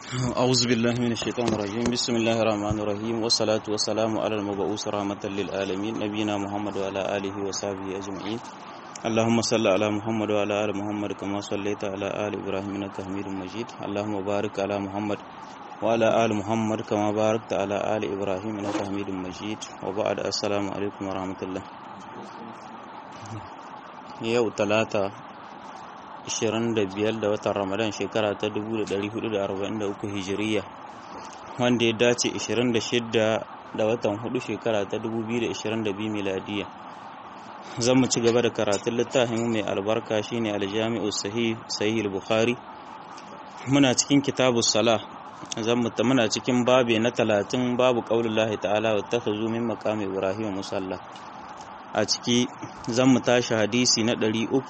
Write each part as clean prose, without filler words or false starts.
أعوذ بالله من الشيطان الرجيم بسم الله الرحمن الرحيم والصلاة والسلام على المبعوث رحمة للعالمين نبينا محمد وعلى آله وصحبه أجمعين اللهم صل على محمد وعلى آل محمد كما صليت على آل إبراهيم إنك حميد مجيد اللهم بارك على محمد وعلى آل محمد كما باركت على آل إبراهيم إنك حميد مجيد وبعد السلام عليكم ورحمة الله يوم ثلاثة 25 da watan Ramadan shekara ta 1443 Hijiriya wanda ya dace 26 da watan 4 shekara ta 2022 miladiya. Zan mu ci gaba da karatun littafin mai albarka shine Al-Jami'u Sahih al-Bukhari. Muna cikin Kitabus Salah. Muna cikin babi na 30 babu qaulullahi ta'ala wattakhuzu min maqami Ibrahim musalla. A ciki zan mu tashi hadisi na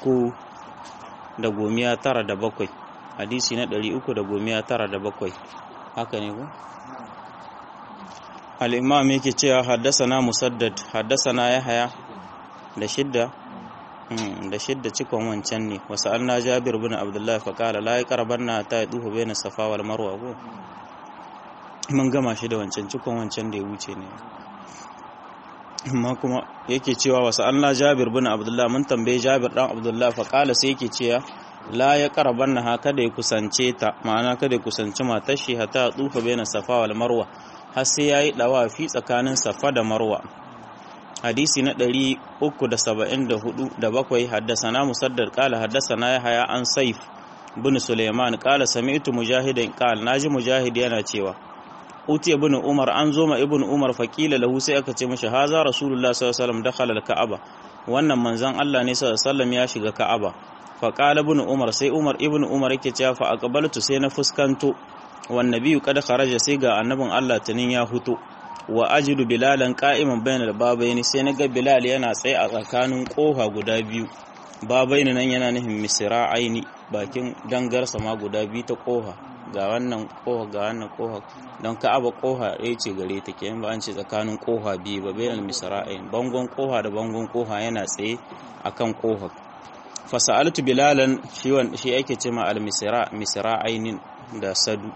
397 hadisi na 397 haka ne ko al-imam yake cewa haddathana musaddad haddathana yahya da shidda cikon wancan ne wasu anna jabir bin abdullah fa qala la yaqrabanna ta yaduhu baina safa wal marwa ko mun gama shi da wancan cikon wancan da ya wuce ne amma kuma yake cewa wasu Allah Jabir bin Abdullah mun tambaye Jabir dan Abdullah fa kala sai yake cewa la ya qarabanna haka da ya kusance ta ma'ana kada ya kusanci matar shi hata tsufa baina safa wal marwa har sai yayi dawafi tsakanin safa da marwa hadisi na 374 da bakwai haddasana musaddad kala haddasana yahya an saif bin sulaiman kala sami'tu mujahidan kala naji mujahid yana cewa uti ibn umar an zo ma ibn umar faqila lahu sai aka ce mishi haza rasulullah sallallahu alaihi wasallam dakhala al-ka'aba wannan manzon Allah ne sallallahu alaihi wasallam ya shiga ka'aba fa qala ibn umar sai ibn umar yake cewa fa aqbaltu sai na fuskanto wan nabiyyu kad kharaja sai ga annabin Allah tunin ya huto wa ajidu bilalan qa'iman bayna al-babaini sai naga bilal yana tsaye a tsakanin kofa guda biyu babaini nan yana nihin misra'aini bakin dangar sama guda biyu ta kofa ga wannan koha don ka'aba koha ɗaya ce gare ta ke ba an ce tsakanin koha biyu ba bayan misra'ain bangon koha da bangon koha yana tsaye akan koha fasa'altu bilalan shi ake ce ma al-misra'ainin da sadu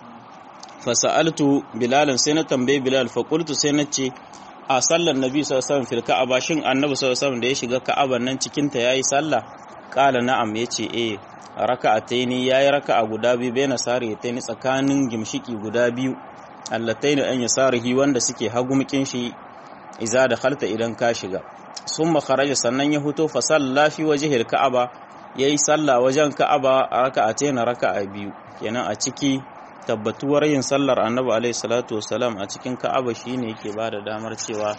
fasa'altu bilalan sai na tambaye bilal fa qultu sai na ce a sallar nabi sallallahu alaihi wasallam fil ka'aba shin annabi sallallahu alaihi wasallam da ya shiga ka'aban nan cikin ta yayi sallah qala na'am yace raka'ataini yayi raka'a guda biyu baina sariyataini tsakanin gimshiki guda biyu allataini an yasarihi wanda suke hagumkin shi iza da khalta idan ka shiga summa kharaja sannan ya huto fa salla fi wajhil ka'aba yayi salla wajen ka'aba raka'ataini raka'a biyu kenan a ciki tabbatuwar yin sallar annabi alaihi salatu wassalam a cikin ka'aba shine yake bada damar cewa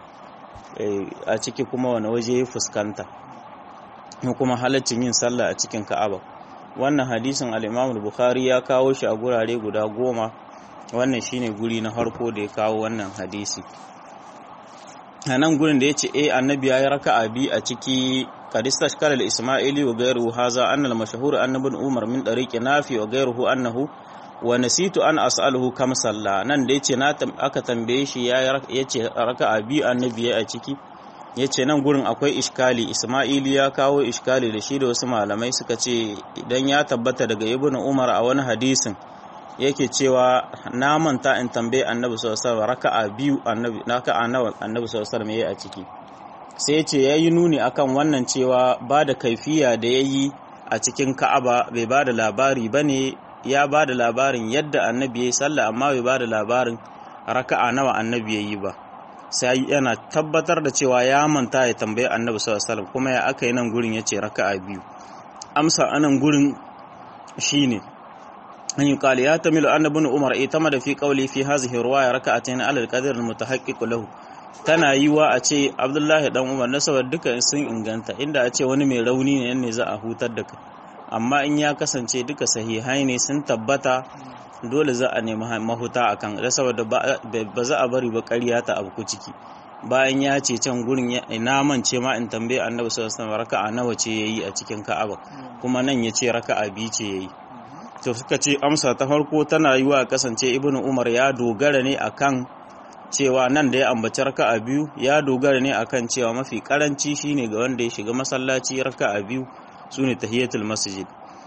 a ciki kuma wani waje ya fuskanta kuma halaccin yin sallah a cikin ka'aba. Wannan hadisin al-Imam al-Bukhari ya kawo shi a gurare guda 10 wannan shine guri na harko da ya kawo wannan hadisi a nan gurin da yace annabi yayi raka'a bi a ciki qadistashkal al-Isma'ili wa ghayruhu haza anna al-mashhur annabi Umar min tariqi Nafi wa ghayruhu annahu wa nasitu an as'aluhu kam salla nan da yace aka tambaye shi yace raka'a bi annabi yayi a ciki ya ce nan gurin akwai iskali Ismaili ya kawo iskali da shi da wasu malamai suka ce idan ya tabbata daga ibnu umar a wani hadisin yake cewa na manta in tambaye annabi sallallahu alaihi wasallam raka'a biyu annabi sallallahu alaihi wasallam yayi a ciki sai yace yayi nuni akan wannan cewa ba da kaifiya da yayi a cikin Ka'aba bai ba da labari bane ya ba da labarin yadda annabi yayi sallah amma bai ba da labarin raka'a nawa annabi yayi ba sai yana tabbatar da cewa ya manta ya tambaye annabi sallallahu alaihi wasallam kuma ya aka yi nan gurin yace raka'a biyu amsa anan gurin shine an yi qali ya tamilu annabi umar itamada fi qawli fi hadhihi riwaya raka'atayn ala al-qadr al-mutahaqqiq lahu tana yiwa a ce abdullahi dan umar na saboda duka sun inganta inda a ce wani mai rauni ne za a hutar da kai amma in ya kasance duka sahihai ne sun tabbata dole za a nemi mahuta akan da saboda ba za a bari ba ƙarya ta abu ciki bayan ya ce can gurin ina mance ma in tambaye annabi sallallahu alaihi wasallam raka'a nawa ce yayi a cikin Ka'aba kuma nan ya ce raka'a biyu ce yayi to suka ce amsa ta farko tana yiwa kasance ibnu umar ya dogara ne akan cewa nan da ya ambaci raka'a biyu ya dogara ne akan cewa mafi karanci shine ga wanda ya shiga masallaci raka'a biyu sune tahiyatul masjid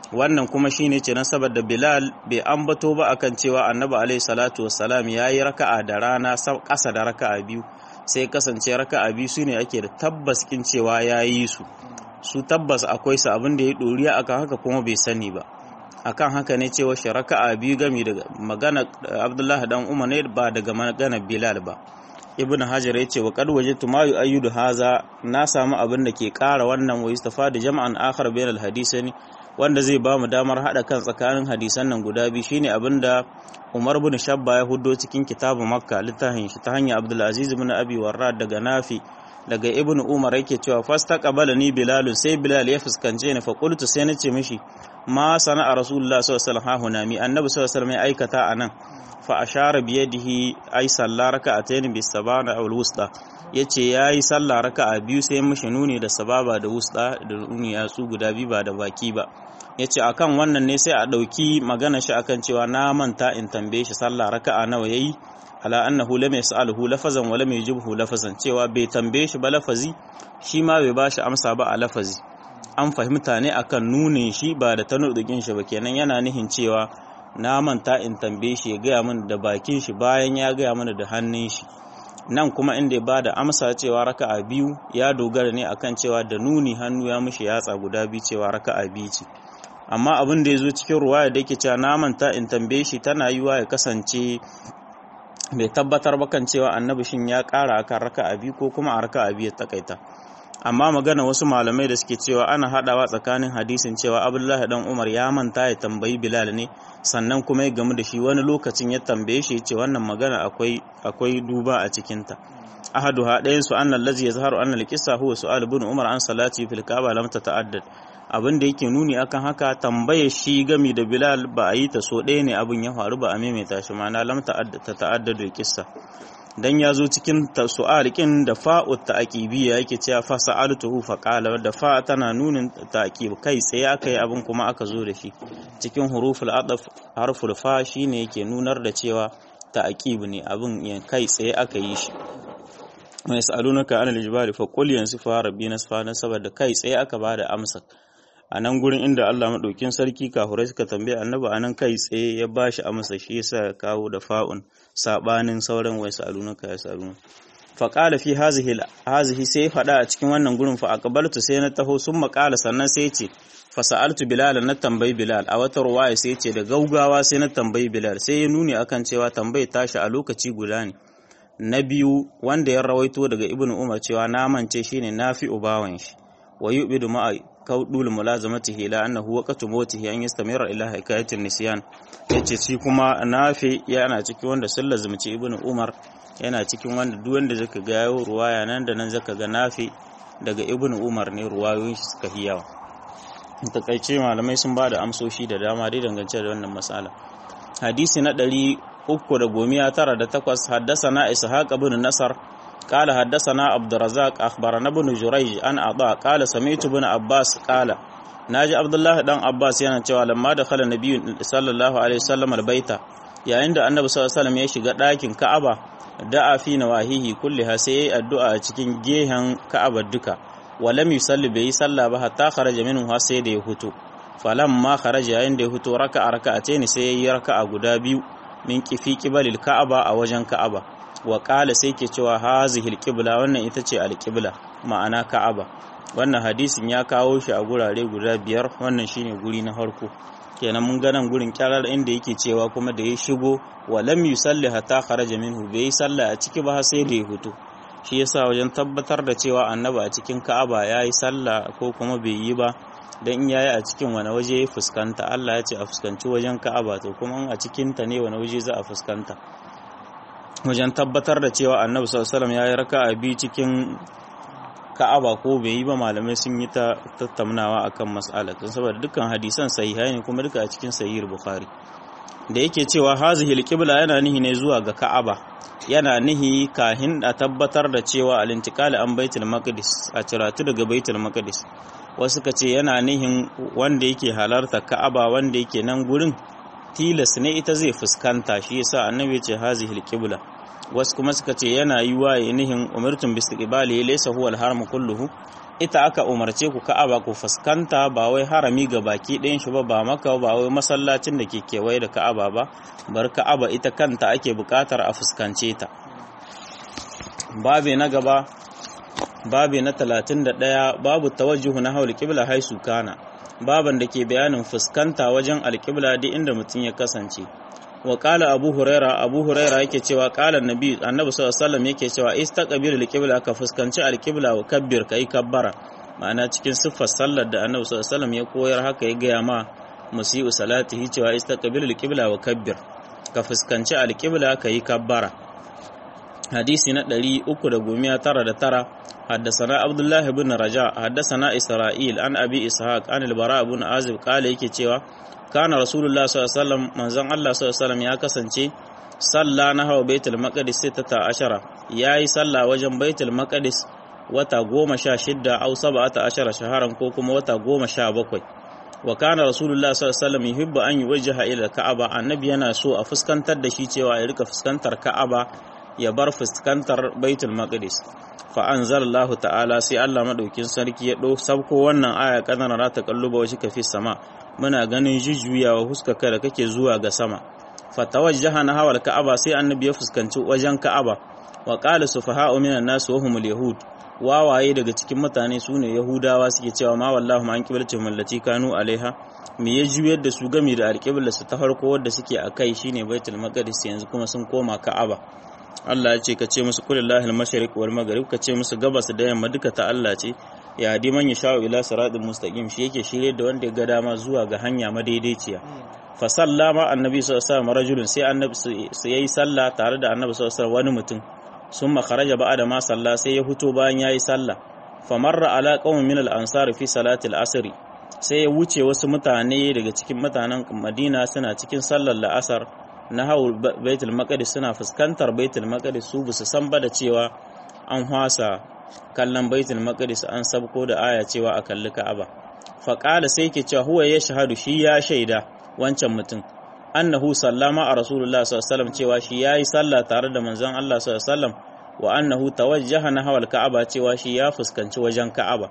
wannan kuma shine ce na saboda Bilal bai ambato ba akan cewa Annabi alaihi salatu wassalam yayi raka'a da rana ƙasa da raka'a biyu, sai kasance raka'a biyu sune ake da tabbas kin cewa yayi su tabbas akwai su abin da ya doriya akan haka kuma bai sani ba. Akan haka ne cewa shi raka'a biyu gami daga magana Abdullahi dan Umar ne ba daga magana Bilal ba. Ibn Hajar ya ce wa qad wajadtu ma yu'ayyidu haza, na samu abin da ke ƙara wannan wa yustafadu jam'an akhar bain al-hadisani, wanda zai ba mu damar hada kan tsakanin hadisan nan guda biyu shine abinda Umar bin Shabba ya huddo cikin kitabu Makka littafin shi ta hanyar Abdul Aziz bin Abi Warrad daga Nafi daga Ibn Umar yake cewa fastaqbalani Bilal, sai Bilal ya fuskance ni fa qultu sai nace mishi ma sana'a Rasulullah sallallahu alaihi wasallam mi annabi sallallahu alaihi wasallam ya aikata anan, fa ashara bi yadihi ay salla raka'atayn bis sabana aw al wusta, yace yayi sallah raka'a biyu sai mishi nuni da sababa da wusta da nuni yatsu guda biyu ba da baki ba. Yace akan wannan ne sai a dauki magana shi akan cewa na manta in tambaye shi sallah raka'a nawa yayi, ala annahu lam yas'aluhu lafazan wa lam yujibhu lafazan, cewa bai tambaye shi ba lafazi shi ma bai bashi amsa ba a lafazi. An fahimta ne akan nunin shi ba da tanudugin shi ba, kenan yana nihin cewa na manta in tambaye shi ya gaya min da bakin shi bayan ya gaya mana da hannun shi. Nan kuma inda ya bada amsa cewa raka'a biyu ya dogara ne akan cewa da nuni hannu ya mishi yatsa guda biyu cewa raka'a biyu ce. Amma abin da ya zo cikin ruwaya da yake cewa na manta in tambaye shi tana yiwa ya kasance bai tabbatar ba kan cewa annabi shin ya ƙara akan raka'a biyu ko kuma a raka'a biyu takaita. Amma magana wasu malamai da suke cewa ana hadawa tsakanin hadisin cewa Abdullahi dan Umar ya manta ya tambayi Bilal ne sannan kuma ya gamu da shi wani lokacin ya tambaye shi ce wannan magana akwai duba a cikin ta. Ahadu hadayen su annal ladzi yazharu annal qissa huwa su'al ibn Umar an salati fil Kaaba lam tata'addad, abin da yake nuni akan haka tambaye shi gami da Bilal ba a yi ta so ɗaya ne abin ya faru ba a maimaita shi, ma'ana lam ta'addadu qissa. Dan ya zo cikin su'al kin da fa'u ta'qibiyya yake cewa fa sa'altuhu fa qala, da fa tana nunin ta'qib kai tsaye aka yi abin kuma aka zo da shi cikin huruful adaf, harful fa shine yake nunar da cewa ta'qib ne abin kai tsaye aka yi shi. Mai sa'alunaka anil jibali fa qul yansifa rabbi nasfa, saboda kai tsaye aka bada amsa. A nan gurin inda Allah maɗaukin sarki kafurai suka tambaye annabi anan kai tsaye ya bashi amsa, shi yasa kawo da fa'un sabanin sauran wai sa'alunaka ya sa'aluna. Fa qala fi hazihi sai fada a cikin wannan gurin fa aqbaltu sai na taho sun maƙala sannan sai ce fa sa'altu Bilal, na tambayi Bilal. A wata ruwaya sai ce da gaugawa sai na tambayi Bilal, sai ya nuni akan cewa tambayi tashi a lokaci guda ne. Na biyu wanda ya rawaito daga Ibn Umar cewa na mance shine Nafi'u bawan shi, wa yubidu ma'a kaudul mulazamatihi la annahu waqtu mawtihi an yastamira ila hikayatin nisyan. Yace shi kuma Nafi yana cikin wanda sun lazumci Ibn Umar, yana cikin wanda duk wanda zaka ga yawo ruwaya nan da nan zaka ga Nafi daga Ibn Umar ne ruwayoyin shi suka hiyawa. Takaice malamai sun bada amsoshi da dama dai dangance da wannan mas'ala. Hadisi na 398 haddathana Ishaq ibn Nasr قال حدثنا عبد الرزاق أخبرنا ابن جريج عن عطاء قال سمعت ابن عباس قال ناجي عبد الله دان عباس yana cewa lamma da khala nabi sallallahu alaihi wasallam albayta, yayin da annabi sallallahu alaihi wasallam ya shiga ɗakin Ka'aba, da'a fi nawahihi kulliha, sai yayi addu'a a cikin gehen Ka'aba duka, walam yusalli bai salla ba hatta kharaja minhu har sai da ya huto. Falamma kharaja, yayin da ya huto raka'atayn sai yayi raka'a guda biyu min qibalil Ka'aba a wajen Ka'aba. Wa qala sai ke cewa hazihi alqibla, wannan ita ce alqibla ma'ana Ka'aba. Wannan hadisin ya kawo shi a gurare guda biyar, wannan shine guri na farko. Kenan mun ga nan gurin kyarar inda yake cewa kuma da ya shigo wa lam yusalli hatta kharaja minhu, bai salla a ciki ba sai da ya hutu. Shi yasa wajen tabbatar da cewa annabi a cikin Ka'aba yayi salla ko kuma bai yi ba, dan in yayi a cikin wani waje ya fuskanta, Allah ya ce a fuskanci wajen Ka'aba, to kuma a cikin ta ne wani waje za a fuskanta. Wajen tabbatar da cewa annabi sallallahu alaihi wasallam yayi raka'a biyu cikin Ka'aba ko bai yi ba, malamai sun yi ta tattaunawa akan mas'ala, saboda dukkan hadisan sahihai ne kuma duka a cikin sahih Bukhari. Da yake cewa hazihi alqibla yana nihi ne zuwa ga Ka'aba, yana nihi kahin a tabbatar da cewa al-intiqal an Baitul Maqdis, a ciratu daga Baitul Maqdis. Wasu kace yana nihin wanda yake halarta Ka'aba, wanda yake nan gurin tilas ne ita zai fuskanta, shi yasa annabi ya ce hazihi alqibla. Wasu kuma suka ce yana yi wa nihin umirtum bi istiqbali laysa huwa al-haram kulluhu, ita aka umarce ku Ka'aba ku fuskanta ba wai harami ga baki ɗayan shi ba Makka ba wai masallacin da ke kewaye da Ka'aba ba bar Ka'aba ita kanta ake buƙatar a fuskance ta. Babe na gaba babe na 31 babu tawajjuhu na haul qibla haisu kana baban da ke bayanin fuskanta wajen alqibla duk inda mutum ya kasance. Wa qala abu huraira yake cewa qala annabi sallallahu alaihi wasallam yake cewa istaqbil alqibla ka fuskanci alqibla wa kabbir kai kabbara ma'ana cikin siffar sallar da annabi sallallahu alaihi wasallam ya koyar haka ya gaya ma musii'u salatihi cewa istaqbil alqibla wa kabbir ka fuskanci alqibla kai kabbara. hadisi na 399 حدثنا عبد الله بن رجاء حدثنا إسرائيل عن أبي إسحاق عن البراء بن عازب قال yake cewa kana rasulullah sallallahu alaihi wasallam manzon Allah sallallahu alaihi wasallam ya kasance salla nahwa baitul maqdis 16 yayi salla wajen baitul maqdis wata 16 aw 17 shaharan ko kuma wata 17 wa kana rasulullah sallallahu alaihi wasallam yuhibbu an yuwajjaha ila ka'aba annabi yana so a fuskantar da shi cewa ya rika fuskantar ka'aba ya bar fuskantar baitul maqdis fa anzalallahu ta'ala sai Allah madaukin sarki ya sabko wannan aya kadana ta kalluba washi kafi sama muna ganin jujjuyawa huskaka da kake zuwa ga sama fa tawajjaha nahwal ka'aba sai annabi ya fuskanci wajen ka'aba wa qala sufaha'u minan nas wa humul yahud wawaye daga cikin mutane sune yahudawa suke cewa ma wallahu ma an kibalatu mallati kanu alaiha me ya juyar da su game da alqibla su ta farko wanda suke akai shine baitul maqdis yanzu kuma sun koma ka'aba. Allah ya ce ka ce musu kulillahi al-mashriq wal maghrib ka ce musu gabas da yamma duka ta Allah ce ya hadi man yasha'u ila siratin mustaqim shi yake shirye da wanda ya ga dama zuwa ga hanya madaidaiciya. Fa sallama annabi sallallahu alaihi wasallam rajulun sai annabi sai yayi sallah tare da annabi sallallahu alaihi wasallam wani mutum summa kharaja ba'da ma salla sai ya fito bayan yayi sallah fa marra ala qaumin min al-ansar fi salati al-asr sai ya wuce wasu mutane daga cikin mutanen Madina suna cikin sallar la'asar na hau baitul maqdis suna fuskantar baitul maqdis su bisu san ba da cewa an hwasa kallon baitul maqdis an sabko da aya cewa a kalli Ka'aba fa qala sai ke cewa huwa ya shahadu shi ya shaida wancan mutum annahu sallama a rasulullah sallallahu alaihi wasallam cewa shi yayi sallah tare da manzon Allah sallallahu alaihi wasallam wa annahu tawajjaha nahwa al-Ka'aba cewa shi ya fuskanci wajen Ka'aba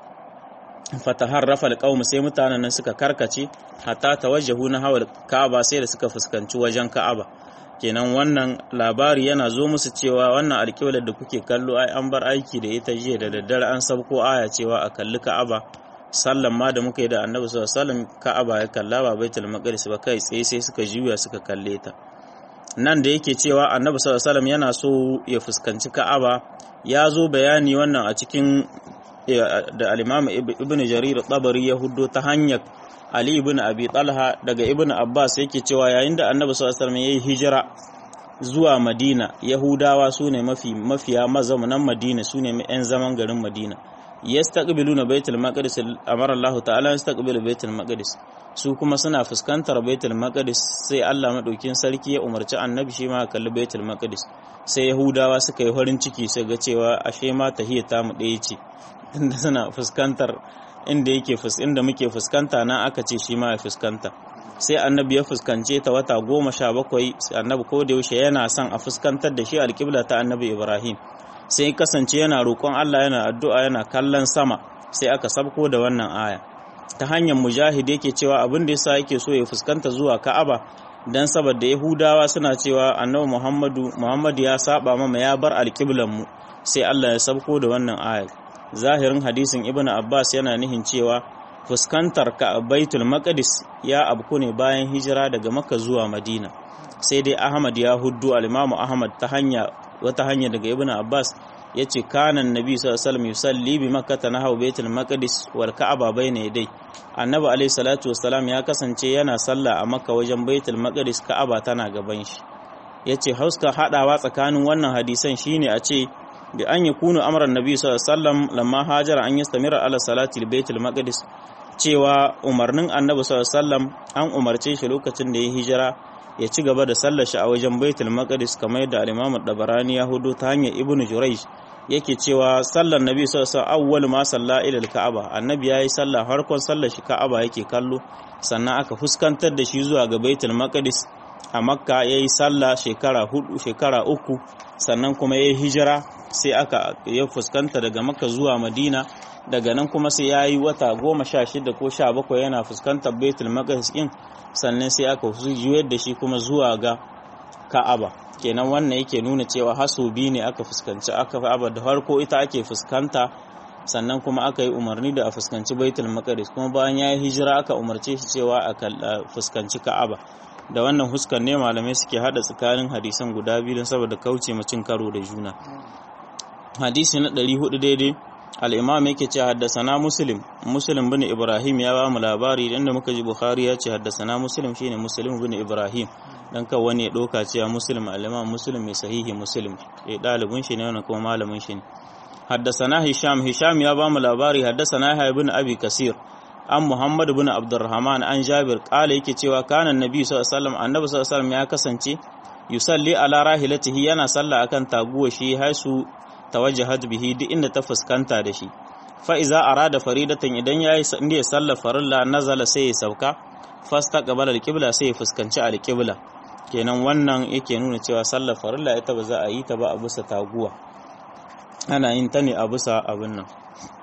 fataharrafa alqaum sai mutanen nan suka karkace hatta tawajjahu nahwa Ka'aba sai da suka fuskanci wajen Ka'aba. Kenan wannan labari yana zo musu cewa wannan alƙiblar da kuke kallo ai an bar aiki da ita jiya da daddare an sabko aya cewa a kalli Ka'aba. Sallan ma da muka yi da Annabi sallallahu alaihi wasallam Ka'aba ya kalla ba Baitul Maqdis ba kai tsaye sai suka juya suka kalle ta. Nan da yake cewa Annabi sallallahu alaihi wasallam yana so ya fuskanci Ka'aba ya zo bayani wannan a cikin da al-Imam Ibn Jarir Tabari ya huddo ta hanyar Ali ibn Abi Talha daga Ibn Abbas yake cewa yayin da Annabi sallallahu alaihi wasallam yayi hijira zuwa Madina Yahudawa sune mafiya mazaunan Madina sune ƴan zaman garin Madina yastaqbiluna Baitul Maqdis amara Allah ta'ala yastaqbilu Baitul Maqdis su kuma suna fuskantar Baitul Maqdis sai Allah madaukin sarki ya umarci Annabi shi ma kalli Baitul Maqdis sai Yahudawa suka yi farin ciki sai ga cewa ashe ma tahiyata mu ɗaya ce inda suna fuskantar inda muke fuskanta na aka ce shi ma ya fuskanta sai Annabi ya fuskance ta wata 17 Annabi ko da yaushe yana son a fuskantar da shi alƙibla ta Annabi Ibrahim sai kasance yana roƙon Allah yana addu'a yana kallon sama sai aka sabko da wannan aya ta hanyar Mujahid yake cewa abin da yasa yake so ya fuskanta zuwa Ka'aba dan saboda Yahudawa suna cewa Annabi Muhammad ya saba mama ya bar alƙiblan mu sai Allah ya sabko da wannan aya zahirin hadisin Ibn Abbas yana nihin cewa fuskantar Baitul Maqdis ya abku ne bayan hijira daga Makka zuwa Madina sai dai Ahmad ya huddu al-Imam Ahmad wata hanya daga Ibn Abbas yace kana annabi sallallahu alaihi wasallam yusalli bi Makkah nahwa Baitul Maqdis wal Ka'aba bayna yaday annabi alaihi salatu wassalam ya kasance yana sallah a Makka wajen Baitul Maqdis Ka'aba tana gaban shi yace hauska hadawa tsakanin wannan hadisan shine a ce bi an yakunu amran nabi sallallahu alaihi wasallam lamma hajara an yastamira ala salati Baitul Maqdis cewa umarnin annabi sallallahu alaihi wasallam an umarce shi lokacin da ya hijira ya ci gaba da sallar shi a wajen Baitul Maqdis kamar yadda al-Imam Dabarani ya hudo ta hanyar Ibn Jurayj yake cewa sallar Nabi sallallahu alaihi wasallam awwal ma salla ila al-Ka'aba annabi yayi sallah farkon sallar shi Ka'aba yake kallo sannan aka fuskantar da shi zuwa ga Baitul Maqdis a Makka yayi sallah shekara 3 sannan kuma yayi hijira sai aka ya fuskanta daga Makka zuwa Madina, daga nan kuma sai yayi wata 16 ko 17 yana fuskantar Baitul Maqdis din, sannan sai aka juyar da shi kuma zuwa ga Ka'aba. Kenan wannan yake nuna cewa hasobi ne aka fuskanci Ka'aba da farko ita ake fuskanta, sannan kuma aka yi umarni da a fuskanci Baitul Maqdis, kuma bayan yayi hijira aka umarce shi cewa a fuskanci Ka'aba. Da wannan huskan ne malamai suke hada tsakanin hadisan guda biyu don saboda kauce mu cin karo da juna. Hadisi na 400 daidai, al-Imam yake cewa haddasana Muslim bin Ibrahim ya ba mu labari, dan da muka ji Bukhari ya ce haddasana Muslim shine Muslim bin Ibrahim, dan ka wani ya doka cewa Muslim al-Imam Muslim mai sahihi Muslim dalibin shi ne wannan kuma malamin shi ne. Haddasana Hisham ya ba mu labari haddasana ibn Abi Kasir an Muhammad bin Abdurrahman an Jabir kala yake cewa kana annabi sallallahu alaihi wasallam annabi sallallahu alaihi wasallam ya kasance yusalli ala rahilatihi yana sallah akan taguwa shi haisu tawajjahat bihi duk inda ta fuskanta da shi. Fa iza arada faridatan idan yayi inda ya salla farilla nazala sai ya sauka, fastaqbala al-qibla sai ya fuskanci al-qibla. Kenan wannan yake nuna cewa sallar farilla ita ba za a yi ta ba a bisa taguwa, ana yin ta ne a bisa abin nan.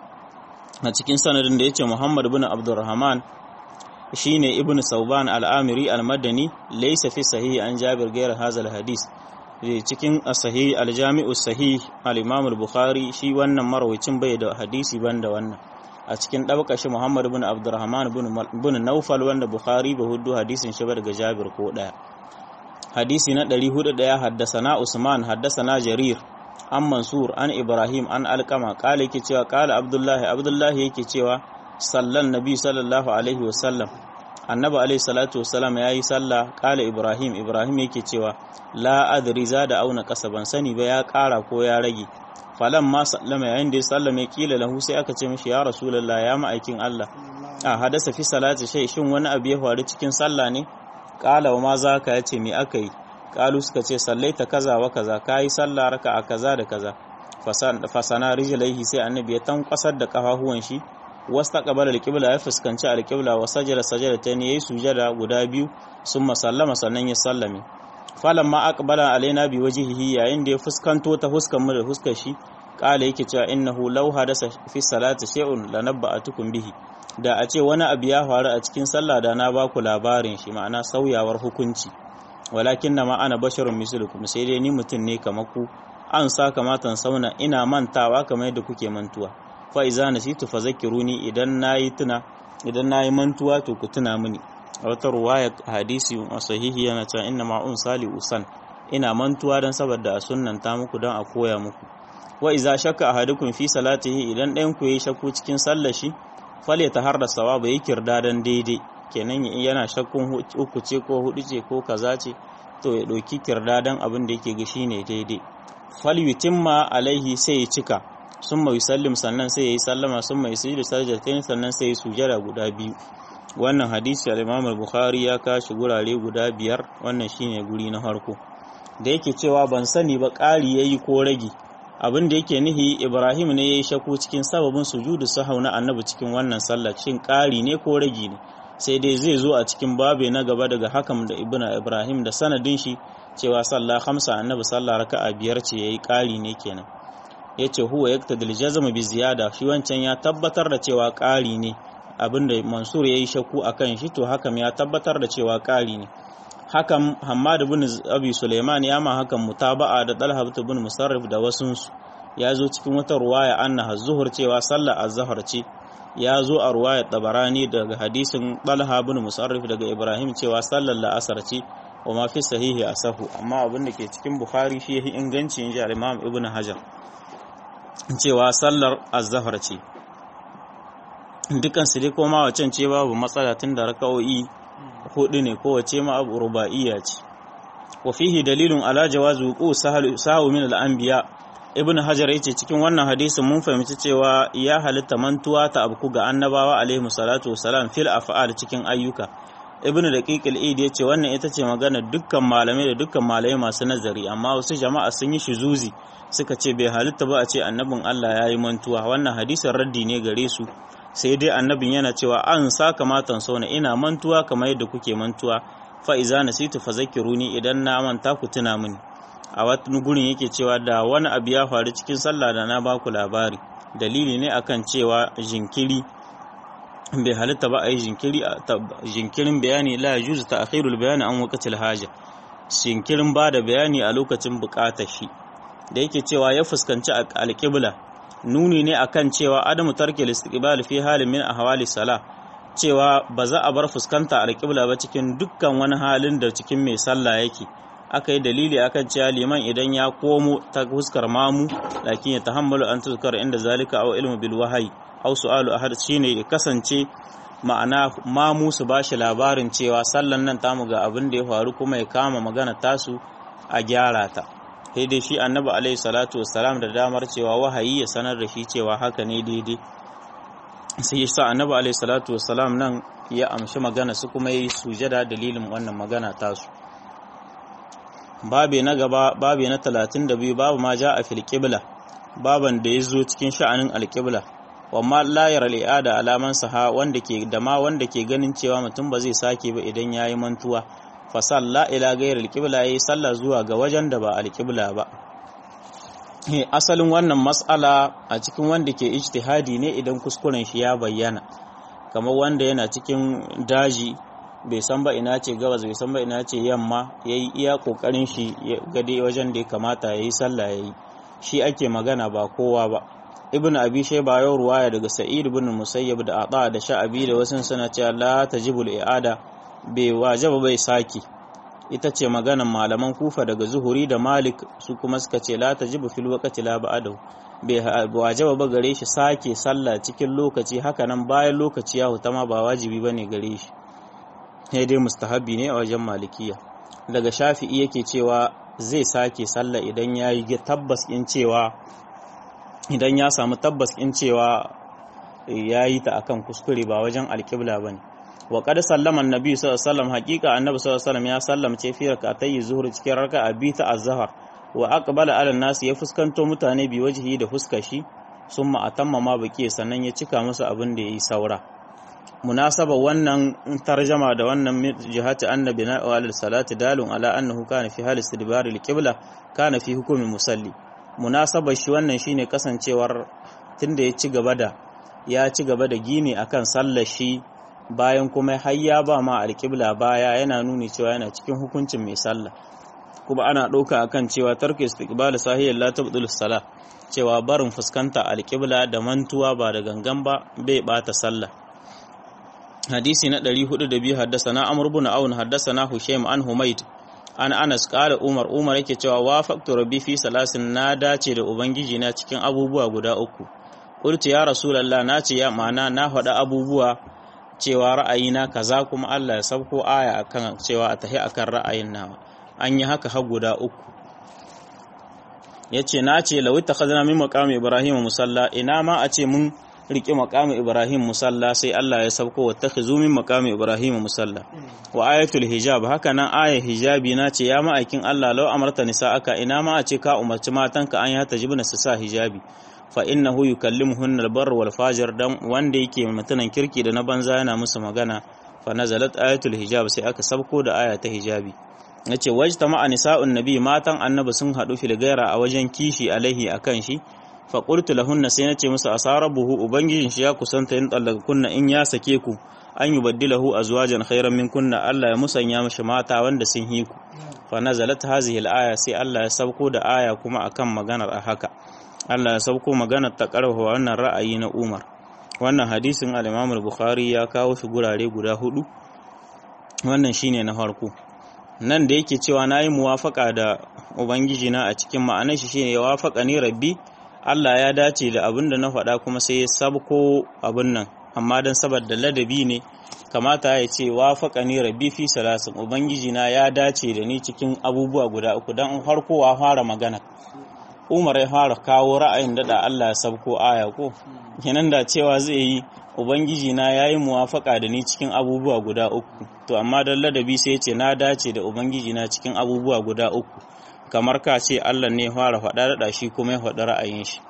A cikin sanadin da yace Muhammad bin Abdurrahman shine Ibn Sauban al-Amiri al-Madani, laysa fi sahih an Jabir ghayr hadha al-hadith. Cikin as-sahih al-Jami'u sahih al-Imam al-Bukhari shi wannan marwayacin bai da hadisi banda wannan. A cikin dabaka shi Muhammad bin Abdurrahman bin Naufal wanda Bukhari ba huddu hadisin shi daga Jabir ko daya. Hadisi na 401 haddasana Usman haddasana Jarir an Mansur an Ibrahim an Alqama kala yake cewa kala Abdullahi yake cewa sallan nabi sallallahu alaihi wasallam, annabi alaihi salatu wasallam yayi sallah. Kala Ibrahim yake cewa la adri zada auna kasaban sani ba ya kara ko ya rage. Falan ma sallama yayin da ya sallame kila lahu sai aka ce mishi ya rasulullah ya ma'aikin Allah, a hadasa fi salati shin wani abu ya faru cikin sallah ne? Kala wa ma zaka yace me aka yi? Kalu suka ce sallaita kaza wa kaza, kai sallah raka'a kaza da kaza. Fasana rijlaihi sai annabi ya tankwasar da kafafuwan shi, wastaqbala al-qibla ya fuskanci al-qibla wa sajada sajadatayn yayi sujada guda biyu, summa sallama sannan ya sallame. Falamma aqbala alaina bi wajhihi yayin da ya fuskanto ta huskan mu da huskar shi, kala yake cewa innahu law hadasa fi salati shay'un lanabba'atukum bihi, da a ce wani abu ya faru a cikin sallah da na ba ku labarin shi, ma'ana sauyawar hukunci. Walakin na ma'ana basharun mislukum, sai dai ni mutum ne kamar ku, an sa kamatan sauna ina mantawa kamar yadda kuke mantuwa. Fa iza nasitu fazakiruni, idan nayi mantuwa to ku tuna mini. A wata ruwaya hadisi sahihi yana cewa inna ma'un sali usan, ina mantuwa dan saboda a sunnanta muku dan a koya muku. Wa iza shakka ahadukum fi salatihi, idan ɗayan ku yayi shakku cikin sallar shi, fale ta harda sawaba yi kirdadan daidai. Kenan yana shakkun uku ce ko hudu ce ko kaza ce, to ya ɗauki kirdadan abin da yake ga shine daidai. Fal yutimma alaihi sai ya cika, summa yusallim sannan sai yayi sallama, summa yusujudu sajdatayn sannan sai ya sujada guda biyu. Wannan hadisi al-Imam al-Bukhari ya kashi gurare guda 5, wannan shine guri na farko. Da yake cewa ban sani ba ƙari yayi ko rage, abin da yake nihi Ibrahim ne yayi shakku cikin sababin sujudu sahau na annabi cikin wannan sallah, shin ƙari ne ko rage ne? Sai dai zai zo a cikin babe na gaba daga Hakam da Ibn Ibrahim da sanadin shi cewa sallah 5 annabi sallah raka'a 5 ce yayi ƙari ne kenan. Yace huwa yaktadil jazm bi ziyada, shi wancan ya tabbatar da cewa ƙari ne, abinda Mansur yayi shakku akan shi to Hakam ya tabbatar da cewa ƙari ne. Hakam Hammad ibn Abi Sulaiman ya ma Hakam mutaba'a da Talha ibn Musarrif da wasunsu. Ya zo cikin wata ruwaya annaha zuhur cewa sallar az-zuhr ce. Ya zo a ruwayar Tabarani daga hadisin Talha ibn Musarrif daga Ibrahim cewa sallar la'asar ce, wa ma fi sahihi asahu, amma abin da ke cikin Bukhari shi yafi inganci inji al-Imam Ibn Hajar cewa sallar az-zuhr ce. Dukan su dai koma wacan ce babu matsala tun da raka'o'i 4 ne, kowace ma abu ruba'iyya ce. Wa fihi dalilun ala jawazi wuqu sahu min al-anbiya. Ibn Hajar yace cikin wannan hadisin mun fahimci cewa ya halitta mantuwa ta abku ga annabawa alaihi salatu wasalam fil af'al cikin ayyuka. Ibn Daqiq al-Eid yace wannan ita ce magana dukkan malamai da dukkan malamai masu nazari, amma wasu jama'a sun yi shuzuzi suka ce bai halitta ba a ce annabin Allah yayi mantuwa. Wannan hadisin raddi ne gare su, sai dai annabin yana cewa an saka matan sauna ina mantuwa kamar yadda kuke mantuwa, fa iza nasitu fazakiruni, idan na manta ku tuna mini. a wani gurin yake cewa da wani abu ya faru cikin sallah da na baku labari. Dalili ne akan cewa jinkiri bai halitta ba a yi jinkirin bayani la yajuzu ta'khirul bayani an waqtil haja, jinkirin ba da bayani a lokacin bukatar shi. Da yake cewa ya fuskanci alqibla, nuni ne akan cewa adamu tarkil istiqbal fi halin min ahwali salah, cewa ba za a bar fuskanta alqibla ba cikin dukkan wani halin da cikin mai sallah yake. Aka yi dalili akan cewa liman idan ya komo ta huskar mamu lakin ya tahammalu an tuzkar inda zalika aw ilmu bil wahyi aw su'alu ahad, shine ya kasance ma'ana mamu su bashi labarin cewa sallan nan tamu ga abin da ya faru kuma ya kama magana tasu a gyara ta. Sai dai shi annabi alaihi salatu wassalam da damar cewa wahayi ya sanar da shi cewa haka ne daidai, sai yasa annabi alaihi salatu wassalam nan ya amshi magana su kuma yi sujada dalilin wannan magana tasu. Babe na gaba, babe na 32, babu ma ja a fil qibla, baban da ya zo cikin sha'anin alqibla. Wamma la yara al'ada alaman saha, wanda ke ganin cewa mutum ba zai sake ba idan yayi mantuwa, fa salla ila ghayr alqibla, yayi sallah zuwa ga wajen da ba alqibla ba. Asalin wannan mas'ala a cikin wanda ke ijtihadi ne idan kuskuren shi ya bayyana, kamar wanda yana cikin daji bai san ba ina ce gabas bai san ba ina ce yamma, yayi iya kokarin shi gade wajen da ya kamata yayi sallah yayi, shi ake magana ba kowa ba. Ibn Abi Shayba ya ruwaya daga Sa'id ibn Musayyib da Ata da Sha'abi da wasu suna cewa la tajibul i'ada, bai wajaba bai saki. Ita ce maganan malaman Kufa daga Zuhuri da Malik, su kuma suka ce la tajibu fil waqti la ba'dahu, bai wajaba ba gare shi sake sallah cikin lokaci, haka nan bayan lokaci ya huta ma ba wajibi bane gare shi, sai dai mustahabi ne a wajen Malikiya. Daga Shafi'i yake cewa zai sake sallah idan yayi tabbas in cewa idan ya samu tabbas in cewa yayi ta akan kuskure ba wajen alqibla bane. Wa qad sallama annabi sallallahu alaihi wasallam, haqiqa annabi sallallahu alaihi wasallam ya sallamce fi rak'atay zuhur cikin raka'a bi ta az-zuhr, wa aqbala ala an-nas, ya fuskanto mutane bi wajhi da fuskar shi, summa atamma ma baki, sannan ya cika musu abin da yayi saura. Munasaba wannan tarjama da wannan jihati annabi na alal salati dalun ala annahu kana fi hali istidbari al-qibla, kana fi hukumi musalli. Munasabar shi wannan shine kasancewar tunda ya ci gaba da gini akan sallar shi, bayan kuma har ya ba ma alƙibla baya, yana nuni cewa yana cikin hukuncin mai sallah. Kuma ana ɗauka akan cewa tarku istiqbal sahiyyan la tabdul salah, cewa barin fuskanta alƙibla da mantuwa ba da gangan ba bai bata sallah. Hadisi na 402, haddasana Amr ibn Aun haddasana Hushaym an Humayd an Anas qala Umar yake cewa wafaqtu rabbi fi salasin, na dace da ubangiji na cikin abubuwa guda uku. Qultu ya rasulullah, na ce ya ma'ana na faɗa abubuwa cewa ra'ayina kaza, kuma Allah ya sabko aya akan cewa a tahi akan ra'ayin nawa. An yi haka har guda uku. Yace na ce lawi takhadna min maqami Ibrahim musalla, ina ma a ce mun riƙe maqami Ibrahim musalla, sai Allah ya sabko wa takhizu min maqami Ibrahim musalla. Wa ayatul hijab, haka nan ayat hijabi, na ce ya ma'aikin Allah law amarta nisa'aka, ina ma a ce ka umarci matanka an ya tajibna su sa hijabi, fa innahu yukallimuhunna al-barr wal fajir, dan wanda yake mutunan kirki da na banza yana musu magana. Fa nazalat ayatul hijab, sai aka sabko da aya ta hijabi. Yace wajtama nisa'un nabi, matan annabi sun hadu fil gaira a wajen kishi alaihi akan shi. Fa qultu lahunna, sai nace musu asarabuhu, ubangijin shi ya kusanta yin tsallaka kunna in ya sake ku, an yubaddilahu azwajan khairan min kunna, Allah ya musanya mishi mata wanda sun hiku. Fa nazalat hazihi al-aya, sai Allah ya sabko da aya kuma akan maganar a haka. Allah ya sauko maganar ta karfafa wannan ra'ayi na Umar. Wannan hadisin al-Imam al-Bukhari ya kawo shi gurare guda 4. Wannan shine na farko. Nan da yake cewa nayi muwafaka da ubangiji na a cikin ma'anar shi shine ya wafaka ni rabbi, Allah ya dace da abin da na faɗa kuma sai ya sabko abin nan, amma dan saboda ladabi ne kamata ya ce wafaka ni rabbi fi salasin, ubangiji na ya dace da ni cikin abubuwa guda uku, dan harkowa fara magana. Umar ya fara kawo ra'ayin da Allah ya sabko aya ko kenan da cewa zai yi ubangiji na yayi muwafaka da ni cikin abubuwa guda uku, to amma dan ladabi sai ya ce na dace da ubangiji na cikin abubuwa guda uku, kamar ka ce Allah ne ya fara faɗa da shi kuma ya faɗa ra'ayin shi.